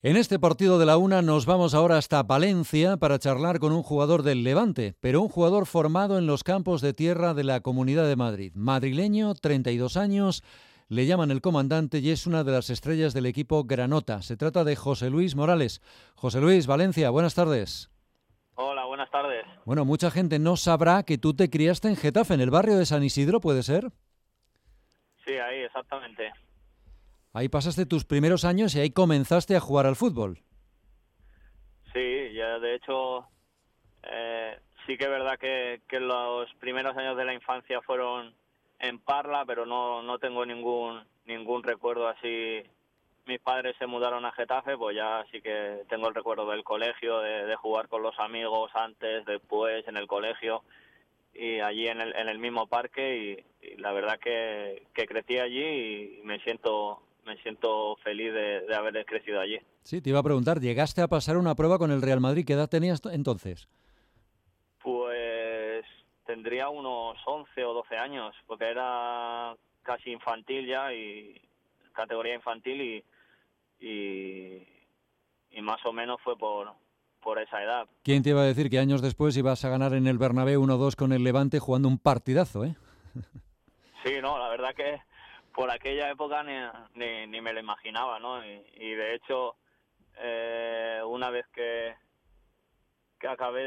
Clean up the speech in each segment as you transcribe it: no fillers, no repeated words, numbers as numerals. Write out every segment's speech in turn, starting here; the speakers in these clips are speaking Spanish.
En este partido de la una nos vamos ahora hasta Palencia para charlar con un jugador del Levante, pero un jugador formado en los campos de tierra de la Comunidad de Madrid. Madrileño, 32 años, le llaman el comandante y es una de las estrellas del equipo Granota. Se trata de José Luis Morales. José Luis, Valencia, buenas tardes. Hola, buenas tardes. Bueno, mucha gente no sabrá que tú te criaste en Getafe, en el barrio de San Isidro, ¿puede ser? Sí, ahí, exactamente. Ahí pasaste tus primeros años y ahí comenzaste a jugar al fútbol. Sí, ya de hecho, sí que es verdad que los primeros años de la infancia fueron en Parla, pero no tengo ningún recuerdo así. Mis padres se mudaron a Getafe, pues ya sí que tengo el recuerdo del colegio, de jugar con los amigos antes, después, en el colegio y allí en el mismo parque y la verdad que crecí allí y me siento feliz de haber crecido allí. Sí, te iba a preguntar, ¿llegaste a pasar una prueba con el Real Madrid? ¿Qué edad tenías entonces? Pues tendría unos 11 o 12 años, porque era casi infantil ya y categoría infantil y, y más o menos fue por esa edad. ¿Quién te iba a decir que años después ibas a ganar en el Bernabéu 1-2 con el Levante jugando un partidazo, eh? Sí, no, la verdad que por aquella época ni me lo imaginaba, ¿no? Y de hecho, una vez que acabé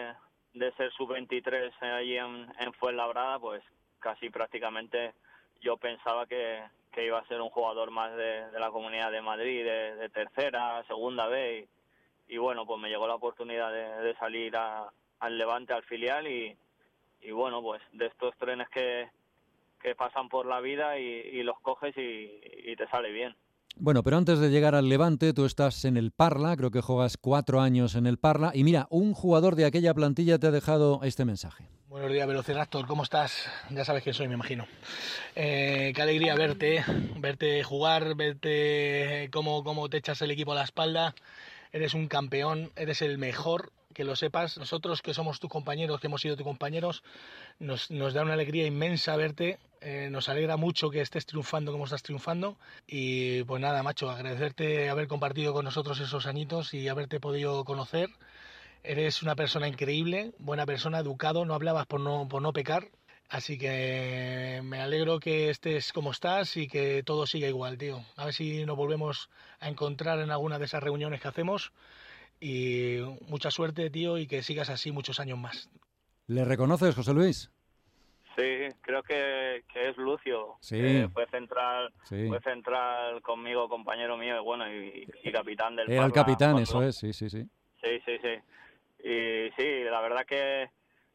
de ser sub-23 allí en Fuenlabrada, pues casi prácticamente yo pensaba que iba a ser un jugador más de la Comunidad de Madrid, de tercera, segunda B, y bueno, pues me llegó la oportunidad de salir al Levante, al filial, y bueno, pues de estos trenes que pasan por la vida y los coges y te sale bien. Bueno, pero antes de llegar al Levante, tú estás en el Parla, creo que juegas 4 años en el Parla, y mira, un jugador de aquella plantilla te ha dejado este mensaje. Buenos días, Velociraptor, ¿cómo estás? Ya sabes quién soy, me imagino. Qué alegría verte jugar, verte cómo te echas el equipo a la espalda. Eres un campeón, eres el mejor, que lo sepas. Nosotros que somos tus compañeros, que hemos sido tus compañeros, nos da una alegría inmensa verte. Nos alegra mucho que estés triunfando como estás triunfando. Y pues nada, macho, agradecerte haber compartido con nosotros esos añitos y haberte podido conocer. Eres una persona increíble, buena persona, educado, no hablabas por no pecar. Así que me alegro que estés como estás y que todo siga igual, tío. A ver si nos volvemos a encontrar en alguna de esas reuniones que hacemos. Y mucha suerte, tío, y que sigas así muchos años más. ¿Le reconoces, José Luis? Sí, creo que es Lucio, Sí, que fue sí. central conmigo, compañero mío, y bueno, y capitán del Era el Parla capitán, eso cuando... es, sí, sí, sí. Sí, sí, sí. Y sí, la verdad que,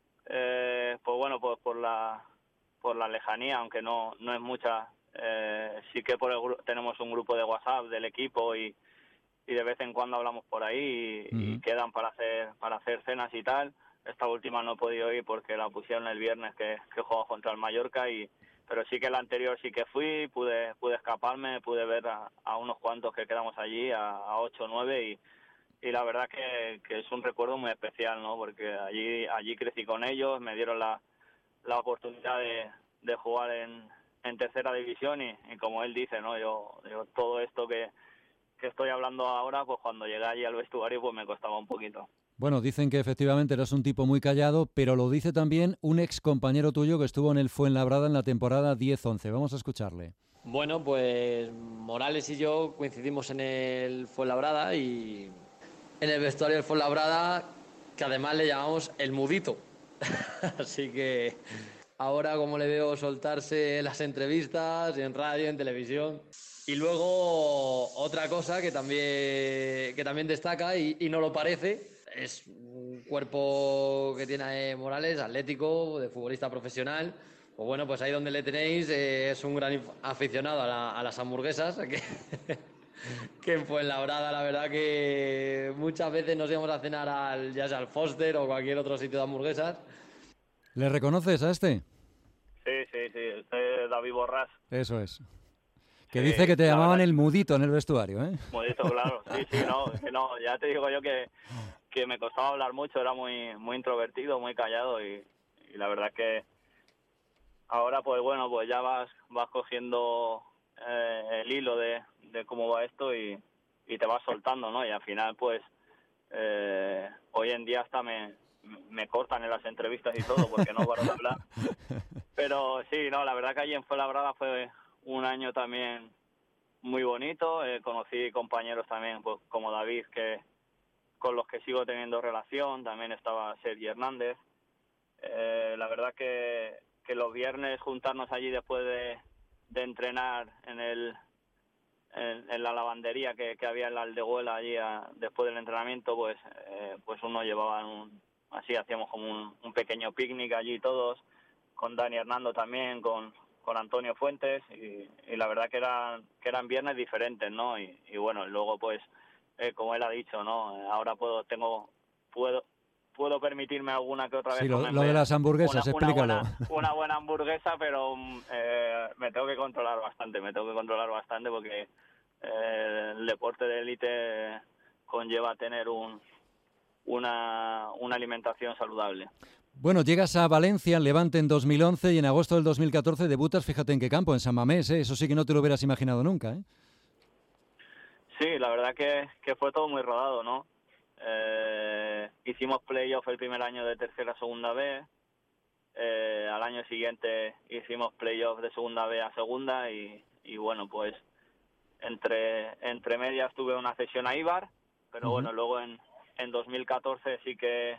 pues bueno, pues por la lejanía, aunque no es mucha, sí que tenemos un grupo de WhatsApp del equipo y de vez en cuando hablamos por ahí y Ujú. quedan para hacer cenas y tal. Esta última no he podido ir porque la pusieron el viernes que jugaba contra el Mallorca, pero sí que la anterior sí que fui, pude escaparme, pude ver a unos cuantos que quedamos allí, a 8 o 9, y la verdad que es un recuerdo muy especial, ¿no? Porque allí crecí con ellos, me dieron la oportunidad de jugar en tercera división y como él dice, ¿no? Yo todo esto que estoy hablando ahora, pues cuando llegué allí al vestuario pues me costaba un poquito. Bueno, dicen que efectivamente eras un tipo muy callado, pero lo dice también un ex compañero tuyo que estuvo en el Fuenlabrada en la temporada 10-11. Vamos a escucharle. Bueno, pues Morales y yo coincidimos en el Fuenlabrada y en el vestuario del Fuenlabrada, que además le llamamos el Mudito. Así que ahora como le veo soltarse en las entrevistas, en radio, en televisión. Y luego otra cosa que también destaca y no lo parece, es un cuerpo que tiene Morales, atlético, de futbolista profesional. Pues bueno, pues ahí donde le tenéis, es un gran aficionado a las hamburguesas, que en Fuenlabrada la verdad que muchas veces nos íbamos a cenar ya sea al Foster o cualquier otro sitio de hamburguesas. ¿Le reconoces a este? Sí, sí, sí, David Borrás. Eso es. Que dice que Sí, te la llamaban verdad, el mudito en el vestuario, ¿eh? modesto, claro. Sí, sí, no, que no, ya te digo yo que me costaba hablar mucho, era muy introvertido, muy callado y la verdad que ahora pues bueno, pues ya vas cogiendo el hilo de cómo va esto te vas soltando, ¿no? Y al final, pues, hoy en día hasta me cortan en las entrevistas y todo porque no paro de hablar. Pero sí, no, la verdad que allí en Fuenlabrada fue un año también muy bonito. Conocí compañeros también, pues, como David, que con los que sigo teniendo relación. También estaba Sergi Hernández. La verdad que los viernes juntarnos allí después de entrenar en la lavandería que había en la Aldehuela allí después del entrenamiento, pues uno llevaba así hacíamos como un pequeño picnic allí todos, con Dani Hernando también, con Antonio Fuentes, y la verdad que eran viernes diferentes, ¿no? Y bueno, luego pues como él ha dicho, ¿no? Ahora puedo permitirme alguna que otra vez Sí, lo de las hamburguesas, explícalo. Una buena hamburguesa, pero me tengo que controlar bastante porque el deporte de élite conlleva tener una alimentación saludable. Bueno, llegas a Valencia, al Levante en 2011 y en agosto del 2014 debutas, fíjate en qué campo, en San Mamés, ¿eh? Eso sí que no te lo hubieras imaginado nunca, ¿eh? Sí, la verdad que fue todo muy rodado, ¿no? Hicimos playoff el primer año de tercera a segunda B, al año siguiente hicimos playoff de segunda B a segunda y bueno, pues entre medias tuve una cesión a Eibar, pero bueno, luego en 2014 sí que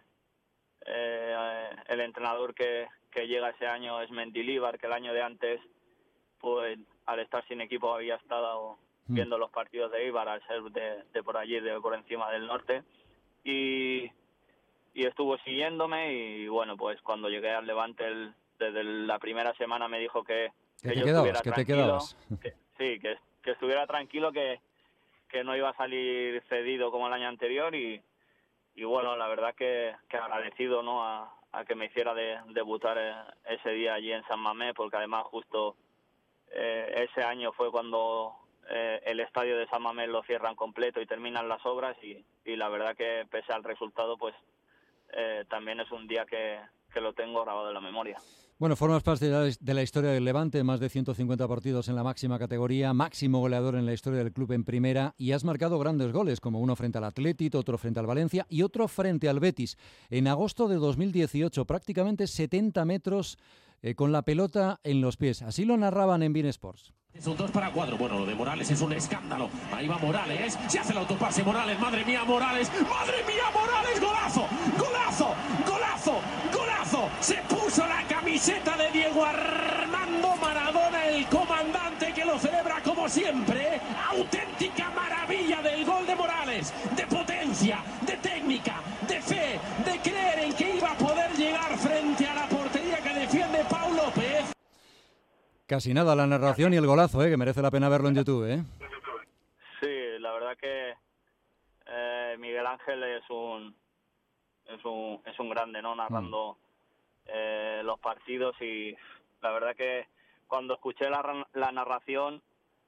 el entrenador que llega ese año es Mendilibar, que el año de antes, pues al estar sin equipo había estado viendo los partidos de Eibar al ser de por allí, de por encima del norte, y estuvo siguiéndome y bueno, pues cuando llegué al Levante desde la primera semana me dijo que yo estuviera tranquilo, que estuviera tranquilo, que no iba a salir cedido como el año anterior y bueno, la verdad que agradecido, ¿no? a que me hiciera debutar ese día allí en San Mamés, porque además justo ese año fue cuando el estadio de San Mamés lo cierran completo y terminan las obras y la verdad que pese al resultado, pues también es un día que lo tengo grabado en la memoria. Bueno, formas parte de la historia del Levante, más de 150 partidos en la máxima categoría, máximo goleador en la historia del club en primera y has marcado grandes goles, como uno frente al Athletic, otro frente al Valencia y otro frente al Betis. En agosto de 2018, prácticamente 70 metros con la pelota en los pies. Así lo narraban en Bein Sports. Son 2 para 4. Bueno, lo de Morales es un escándalo. Ahí va Morales. Se hace el autopase Morales. Madre mía, Morales. Madre mía, Morales. Golazo. Golazo. Golazo. Golazo. Se puso la camiseta de Diego Armando Maradona, el comandante, que lo celebra como siempre. Auténtica maravilla del gol de Morales. De potencia, de técnica, de fe, de creer en que iba a poder llegar frente a la portería que defiende Pau López. Casi nada la narración y el golazo, que merece la pena verlo en YouTube, ¿eh? Sí, la verdad que Miguel Ángel es un grande, ¿no? Narrando los partidos y la verdad que cuando escuché la narración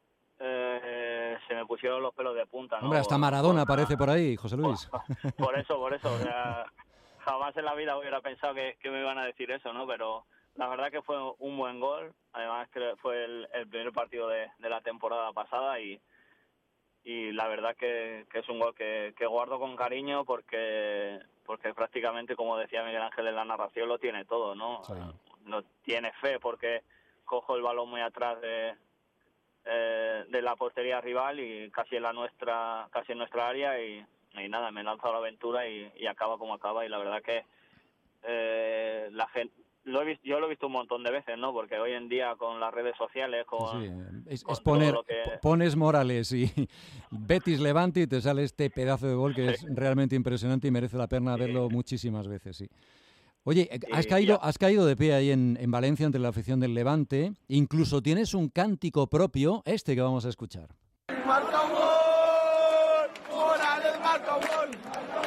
se me pusieron los pelos de punta, ¿no? Hombre, hasta Maradona aparece por ahí, José Luis. Por eso, o sea, jamás en la vida hubiera pensado que me iban a decir eso, ¿no? Pero la verdad que fue un buen gol, además que fue el primer partido de la temporada pasada y la verdad que es un gol que guardo con cariño porque prácticamente, como decía Miguel Ángel en la narración, lo tiene todo, ¿no? Sí. No tiene fe porque cojo el balón muy atrás de la portería rival y casi en nuestra área y nada, me lanzo a la aventura y acaba como acaba y la verdad que la gente yo lo he visto un montón de veces, ¿no? Porque hoy en día con las redes sociales, pones Morales y Betis Levante y te sale este pedazo de gol que es realmente impresionante y merece la pena verlo muchísimas veces, sí. Oye, has caído de pie ahí en Valencia ante la afición del Levante. Incluso tienes un cántico propio, este que vamos a escuchar. ¡Marca un gol! ¡Morales marca un gol!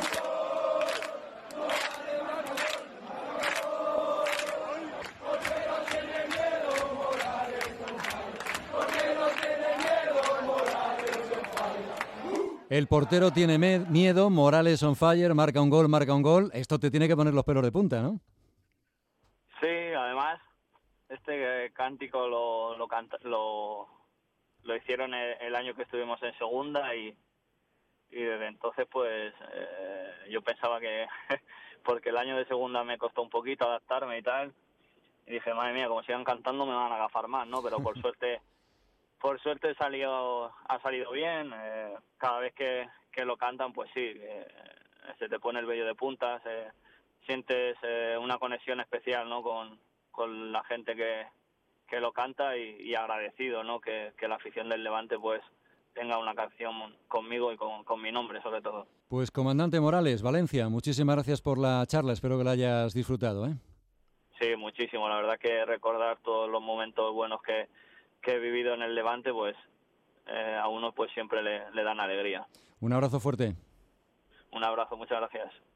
El portero tiene miedo, Morales on fire, marca un gol. Esto te tiene que poner los pelos de punta, ¿no? Sí, además, este cántico lo hicieron el año que estuvimos en segunda y desde entonces pues yo pensaba que porque el año de segunda me costó un poquito adaptarme y tal, y dije, madre mía, como sigan cantando me van a agafar más, ¿no? Pero por suerte ha salido bien. Cada vez que lo cantan, pues sí, se te pone el vello de punta, sientes una conexión especial, ¿no? Con la gente que lo canta, y agradecido, ¿no? Que la afición del Levante pues tenga una canción conmigo y con mi nombre, sobre todo. Pues comandante Morales, Valencia, muchísimas gracias por la charla, espero que la hayas disfrutado, ¿eh? Sí, muchísimo. La verdad que recordar todos los momentos buenos que he vivido en el Levante, pues a uno pues siempre le dan alegría. Un abrazo fuerte. Un abrazo, muchas gracias.